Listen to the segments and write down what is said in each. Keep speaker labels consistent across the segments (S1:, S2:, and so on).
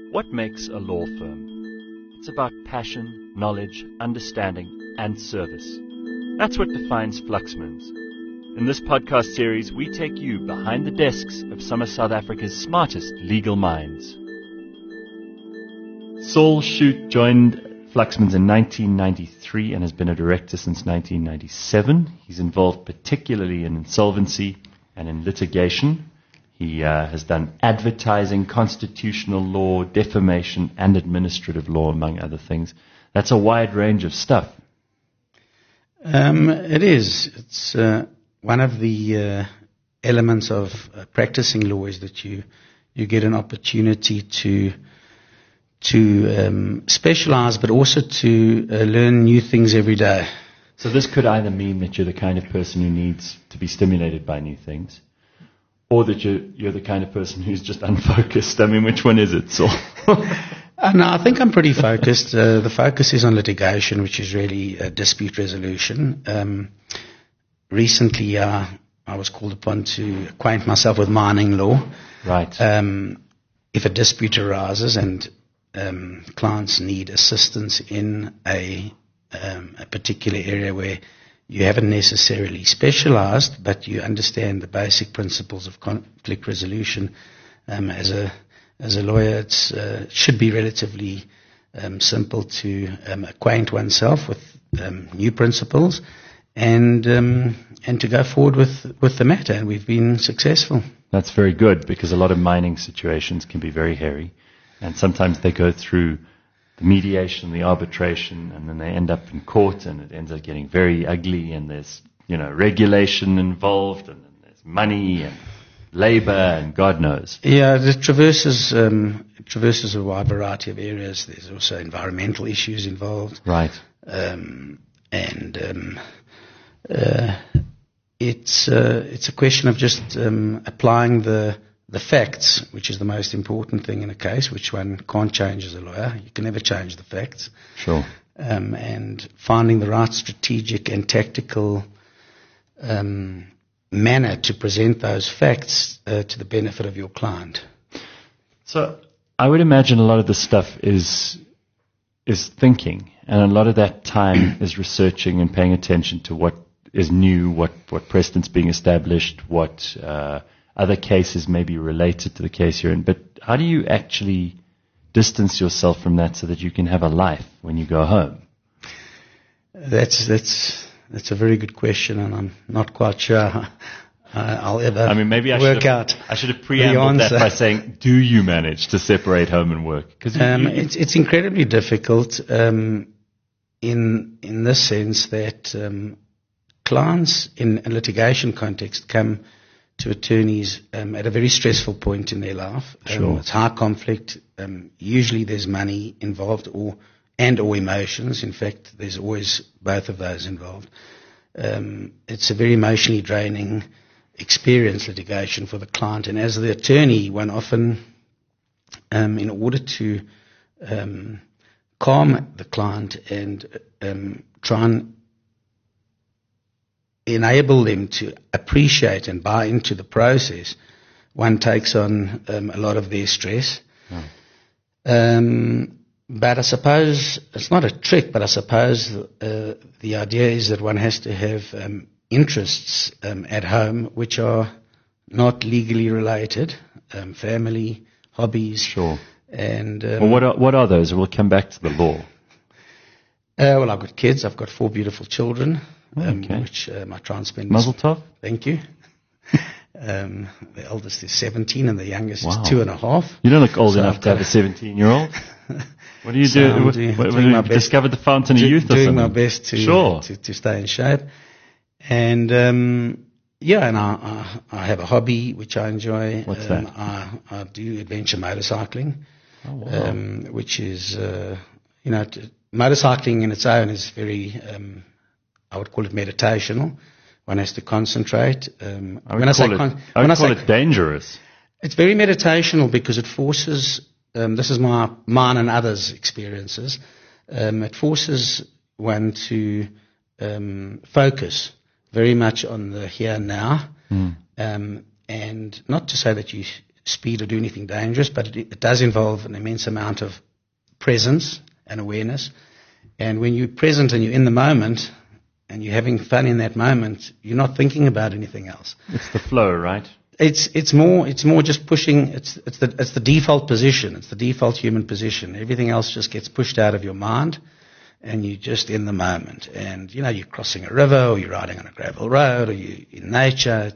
S1: What makes a law firm? It's about passion, knowledge, understanding, and service. That's what defines Fluxmans. In this podcast series, we take you behind the desks of some of South Africa's smartest legal minds. Saul Shute joined Fluxmans in 1993 and has been a director since 1997. He's involved particularly in insolvency and in litigation. He has done advertising, constitutional law, defamation, and administrative law, among other things. That's a wide range of stuff.
S2: It is. It's one of the elements of practicing law is that you get an opportunity to specialize, but also to learn new things every day.
S1: So this could either mean that you're the kind of person who needs to be stimulated by new things, or that you're the kind of person who's just unfocused. I mean, which one is it, Saul?
S2: No, I think I'm pretty focused. The focus is on litigation, which is really dispute resolution. Recently, I was called upon to acquaint myself with mining law.
S1: Right.
S2: If a dispute arises and clients need assistance in a particular area where you haven't necessarily specialized, but you understand the basic principles of conflict resolution. As a lawyer, it should be relatively simple to acquaint oneself with new principles and to go forward with the matter. And we've been successful.
S1: That's very good, because a lot of mining situations can be very hairy, and sometimes they go through the mediation, the arbitration, and then they end up in court, and it ends up getting very ugly, and there's, regulation involved, and then there's money and labor, and God knows.
S2: Yeah, it traverses a wide variety of areas. There's also environmental issues involved.
S1: Right.
S2: It's a question of just applying the facts, which is the most important thing in a case, which one can't change as a lawyer. You can never change the facts.
S1: Sure.
S2: And finding the right strategic and tactical manner to present those facts to the benefit of your client.
S1: So I would imagine a lot of this stuff is thinking, and a lot of that time is researching and paying attention to what is new, what precedent's being established, what other cases may be related to the case you're in. But how do you actually distance yourself from that so that you can have a life when you go home?
S2: That's a very good question, and I'm not quite sure I'll ever work out.
S1: I should have preambled that by saying, do you manage to separate home and work?
S2: It's incredibly difficult in the sense that clients in a litigation context come to attorneys at a very stressful point in their life.
S1: Sure.
S2: It's high conflict. Usually there's money involved or emotions. In fact, there's always both of those involved. It's a very emotionally draining experience, litigation, for the client. And as the attorney, one often, in order to calm the client and try and enable them to appreciate and buy into the process, one takes on a lot of their stress. But I suppose it's not a trick, but I suppose the idea is that one has to have interests at home which are not legally related, family, hobbies.
S1: Sure.
S2: And
S1: what are those? We'll come back to the law.
S2: Well, I've got kids. I've got 4 beautiful children.
S1: Okay.
S2: Which I try and spend.
S1: Mazel tov.
S2: Thank you. The eldest is 17 and the youngest is 2.5.
S1: You don't look old enough to have a 17-year-old. What do you do? What you discovered the fountain of youth or something?
S2: Doing my best to stay in shape. And and I have a hobby which I enjoy.
S1: What's that?
S2: I do adventure motorcycling.
S1: Oh, wow.
S2: Which is motorcycling in its own is very I would call it meditational. One has to concentrate.
S1: I would call it dangerous.
S2: It's very meditational because it forces, this is mine and others' experiences, it forces one to focus very much on the here and now. And not to say that you speed or do anything dangerous, but it does involve an immense amount of presence and awareness. And when you're present and you're in the moment and you're having fun in that moment, you're not thinking about anything else.
S1: It's the flow, right?
S2: It's more just pushing. It's the default position. It's the default human position. Everything else just gets pushed out of your mind, and you're just in the moment. And you're crossing a river, or you're riding on a gravel road, or you're in nature.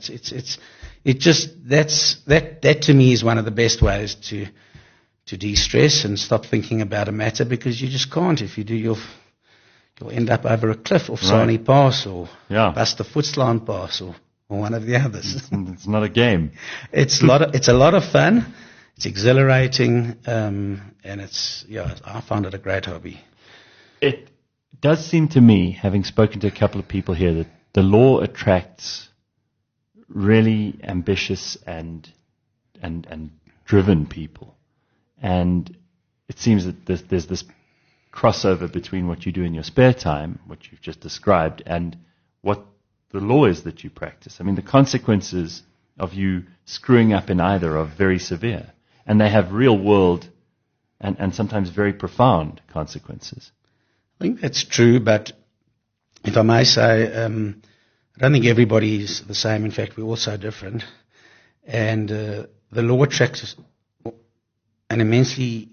S2: That to me is one of the best ways to de-stress and stop thinking about a matter, because you just can't. If you do, you'll end up over a cliff off Sani Pass or Buster Footslaan Pass or one of the others.
S1: It's not a game.
S2: It's a lot of fun. It's exhilarating, and I found it a great hobby.
S1: It does seem to me, having spoken to a couple of people here, that the law attracts really ambitious and driven people. And it seems that there's this crossover between what you do in your spare time, what you've just described, and what the law is that you practice. I mean, the consequences of you screwing up in either are very severe, and they have real world and sometimes very profound consequences.
S2: I think that's true, but if I may say, I don't think everybody is the same. In fact, we're all so different. And the law attracts an immensely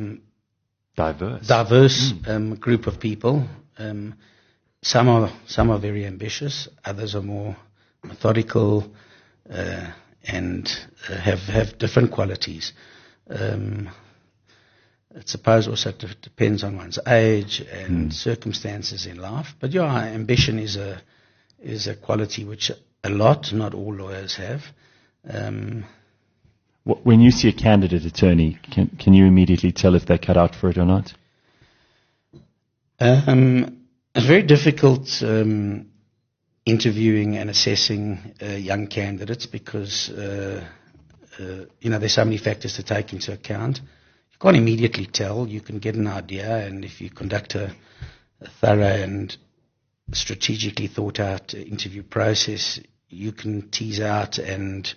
S2: diverse group of people. Some are very ambitious, others are more methodical and have different qualities. I suppose also it depends on one's age and circumstances in life. But ambition is a quality which not all lawyers have.
S1: When you see a candidate attorney, can you immediately tell if they're cut out for it or not?
S2: It's very difficult interviewing and assessing young candidates because there's so many factors to take into account. You can't immediately tell. You can get an idea, and if you conduct a thorough and strategically thought out interview process, you can tease out and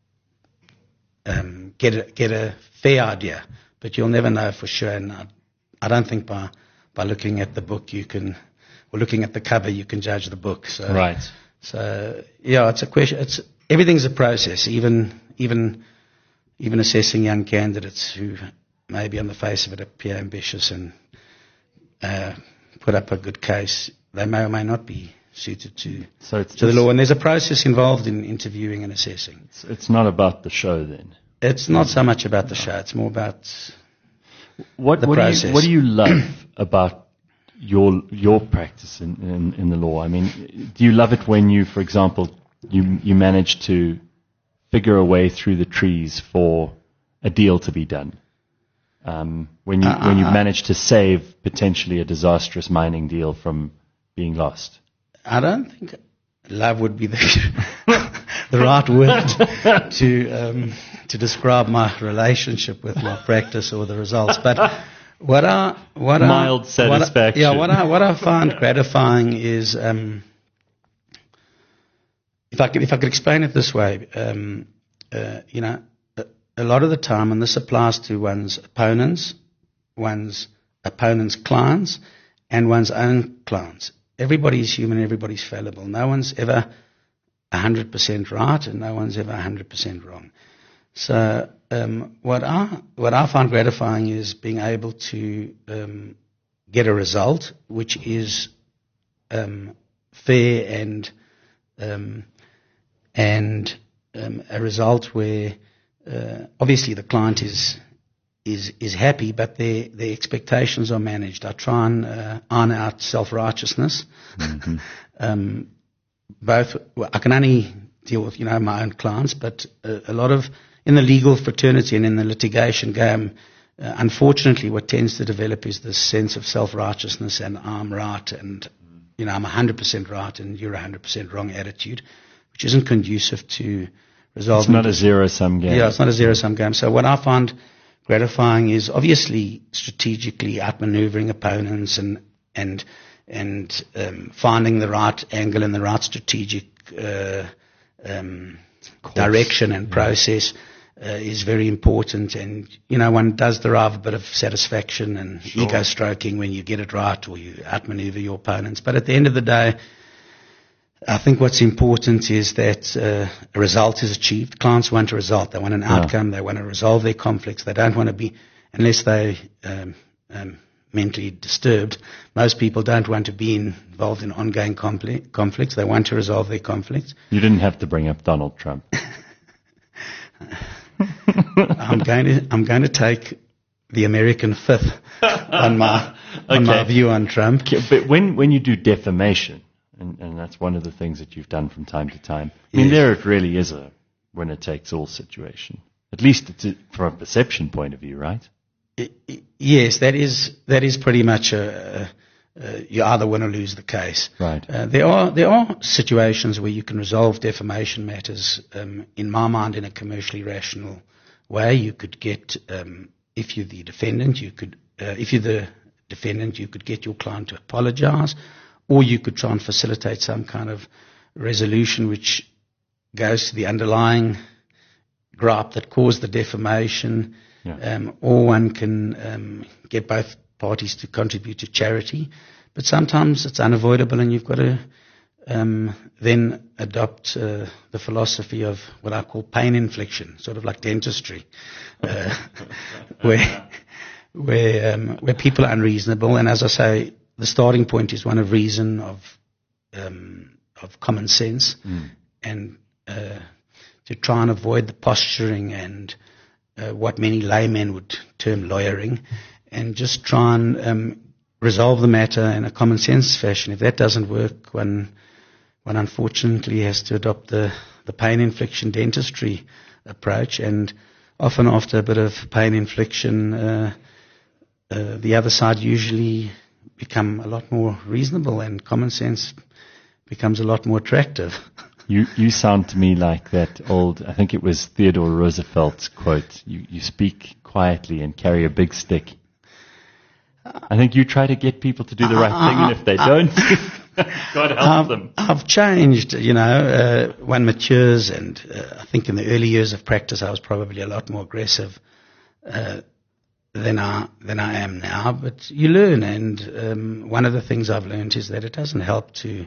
S2: get a fair idea, but you'll never know for sure. And I don't think by looking at the book or looking at the cover you can judge the book. So,
S1: right.
S2: So it's a question. Everything's a process. Even assessing young candidates who maybe on the face of it appear ambitious and put up a good case, they may or may not be suited to the law. And there's a process involved in interviewing and assessing.
S1: It's not about the show then.
S2: It's not so much about the show. It's more about the process.
S1: What do you love about your practice in the law? I mean, do you love it when you, for example, you manage to figure a way through the trees for a deal to be done? When you manage to save potentially a disastrous mining deal from being lost?
S2: I don't think love would be the right word to describe my relationship with my practice or the results. But
S1: mild satisfaction.
S2: What I find gratifying is if I could explain it this way, a lot of the time, and this applies to one's opponents clients, and one's own clients. Everybody's human, everybody's fallible. No one's ever 100% right, and no one's ever 100% wrong. So what I find gratifying is being able to get a result which is fair and a result where obviously the client is happy, but their expectations are managed. I try and iron out self-righteousness. Mm-hmm. I can only deal with my own clients, but a lot of in the legal fraternity and in the litigation game, unfortunately, what tends to develop is this sense of self-righteousness and I'm right and I'm 100% right and you're 100% wrong attitude, which isn't conducive to resolving.
S1: It's not a zero-sum game.
S2: Yeah, it's not a zero-sum game. So what I find gratifying is obviously strategically outmaneuvering opponents and finding the right angle and the right strategic direction and process. is very important. And, one does derive a bit of satisfaction and ego stroking when you get it right or you outmaneuver your opponents. But at the end of the day, I think what's important is that a result is achieved. Clients want a result. They want an outcome. They want to resolve their conflicts. They don't want to be, unless they mentally disturbed, most people don't want to be involved in ongoing conflicts. They want to resolve their conflicts.
S1: You didn't have to bring up Donald Trump.
S2: I'm going to take the American fifth on my view on Trump.
S1: But when you do defamation, and that's one of the things that you've done from time to time, I mean, there it really is a winner-takes-all situation. At least it's from a perception point of view, right?
S2: Yes, that is pretty much you either win or lose the case.
S1: Right.
S2: There are situations where you can resolve defamation matters, in my mind, in a commercially rational way. You could get, if you're the defendant, you could get your client to apologize, or you could try and facilitate some kind of resolution which goes to the underlying gripe that caused the defamation. Yeah. Or one can get both parties to contribute to charity. But sometimes it's unavoidable, and you've got to then adopt the philosophy of what I call pain infliction, sort of like dentistry, where people are unreasonable. And as I say, the starting point is one of reason, of common sense, and to try and avoid the posturing and what many laymen would term lawyering, and just try and resolve the matter in a common sense fashion. If that doesn't work, one unfortunately has to adopt the pain infliction dentistry approach, and often after a bit of pain infliction, the other side usually become a lot more reasonable, and common sense becomes a lot more attractive.
S1: You sound to me like that old, I think it was Theodore Roosevelt's quote, you speak quietly and carry a big stick. I think you try to get people to do the right thing, and if they don't, God help them.
S2: I've changed, one matures, and I think in the early years of practice I was probably a lot more aggressive than I am now, but you learn, and one of the things I've learned is that it doesn't help to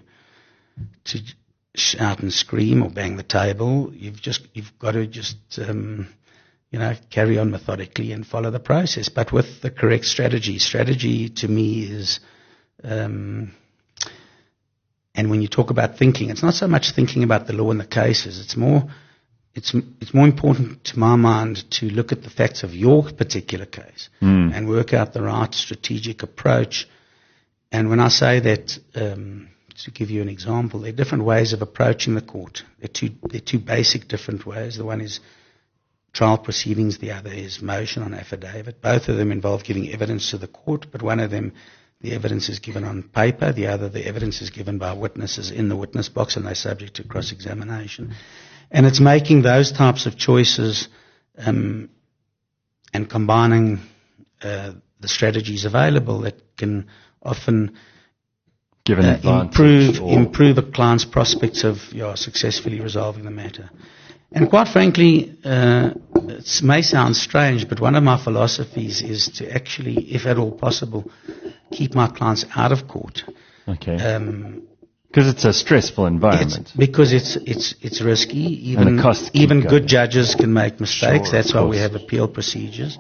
S2: shout and scream or bang the table. You've got to just carry on methodically and follow the process, but with the correct strategy. Strategy to me is, and when you talk about thinking, it's not so much thinking about the law and the cases. It's more important to my mind to look at the facts of your particular case and work out the right strategic approach. And when I say that, to give you an example, there are different ways of approaching the court. There are two basic different ways. The one is trial proceedings, the other is motion on affidavit. Both of them involve giving evidence to the court, but one of them, the evidence is given on paper, the other, the evidence is given by witnesses in the witness box, and they're subject to cross-examination. And it's making those types of choices and combining the strategies available that can often
S1: give an advantage
S2: improve a client's prospects of successfully resolving the matter. And quite frankly, it may sound strange, but one of my philosophies is to actually, if at all possible, keep my clients out of court.
S1: Okay. Because it's a stressful environment.
S2: Because it's risky.
S1: Even
S2: good judges can make mistakes.
S1: Sure,
S2: that's why we have appeal procedures.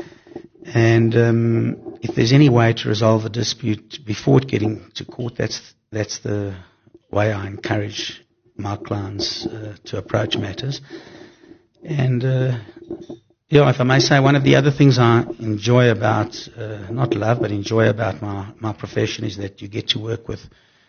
S2: And if there's any way to resolve a dispute before getting to court, that's the way I encourage my clients to approach matters. And if I may say, one of the other things I enjoy about, not love, but enjoy about my profession is that you get to work with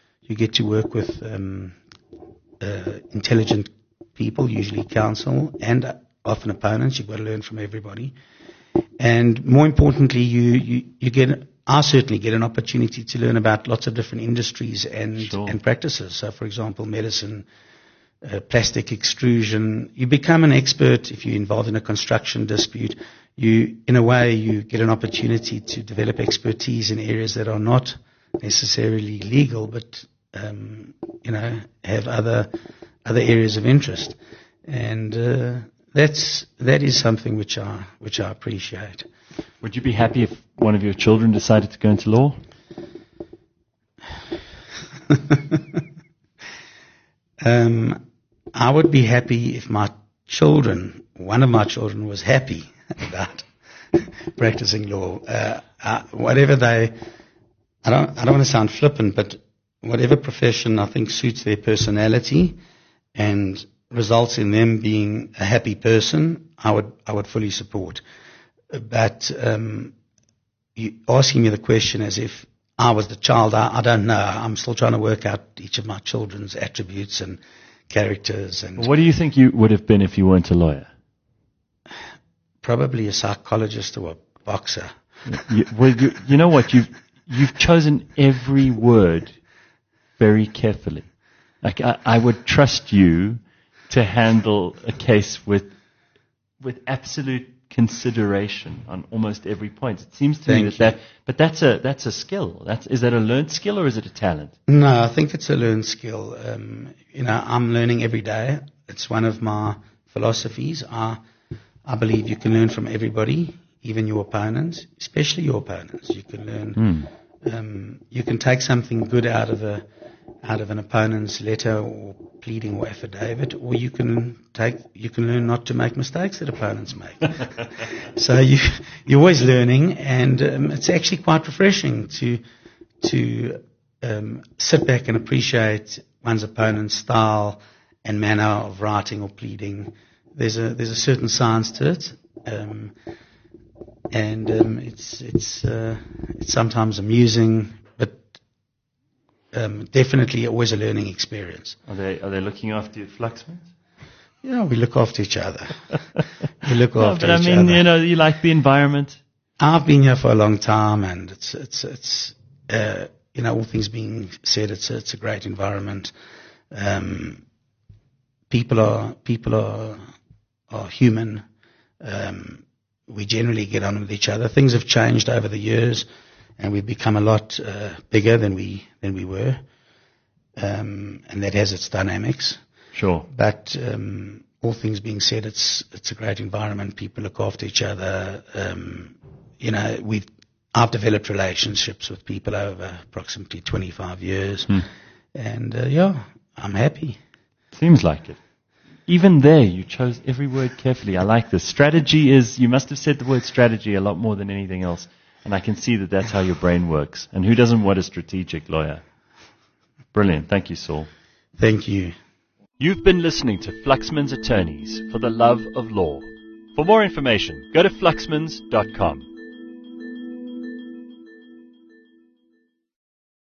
S2: intelligent people, usually counsel, and often opponents. You've got to learn from everybody. And more importantly, I certainly get an opportunity to learn about lots of different industries and practices. So, for example, medicine, plastic extrusion. You become an expert if you're involved in a construction dispute. In a way, you get an opportunity to develop expertise in areas that are not necessarily legal, but have other areas of interest. And that is something which I appreciate.
S1: Would you be happy if one of your children decided to go into law?
S2: I would be happy if one of my children was happy about practicing law. I don't want to sound flippant, but whatever profession I think suits their personality and results in them being a happy person, I would fully support. But you asking me the question as if I was the child, I don't know. I'm still trying to work out each of my children's attributes and characters. And
S1: what do you think you would have been if you weren't a lawyer?
S2: Probably a psychologist or a boxer.
S1: You know what? You've chosen every word very carefully. Like I would trust you to handle a case with absolute consideration on almost every point. It seems to me but that's a skill. Is that a learned skill or is it a talent?
S2: No, I think it's a learned skill. I'm learning every day. It's one of my philosophies. I believe you can learn from everybody, even your opponents, especially your opponents. You can learn. You can take something good out of an opponent's letter or pleading or affidavit, or you can learn not to make mistakes that opponents make. So you're always learning, and it's actually quite refreshing to sit back and appreciate one's opponent's style and manner of writing or pleading. There's a certain science to it, and it's sometimes amusing, but definitely always a learning experience.
S1: Are they looking after you, Fluxman?
S2: Yeah, we look after each other. We look after
S1: each other. But I mean, you like the environment.
S2: I've been here for a long time, and it's all things being said, it's a great environment. People are human. We generally get on with each other. Things have changed over the years, and we've become a lot bigger than we were, and that has its dynamics.
S1: Sure.
S2: But all things being said, it's a great environment. People look after each other. I've developed relationships with people over approximately 25 years, and I'm happy.
S1: Seems like it. Even there, you chose every word carefully. I like this. Strategy you must have said the word strategy a lot more than anything else. And I can see that that's how your brain works. And who doesn't want a strategic lawyer? Brilliant. Thank you, Saul.
S2: Thank you.
S1: You've been listening to Fluxman's Attorneys for the Love of Law. For more information, go to fluxmans.com.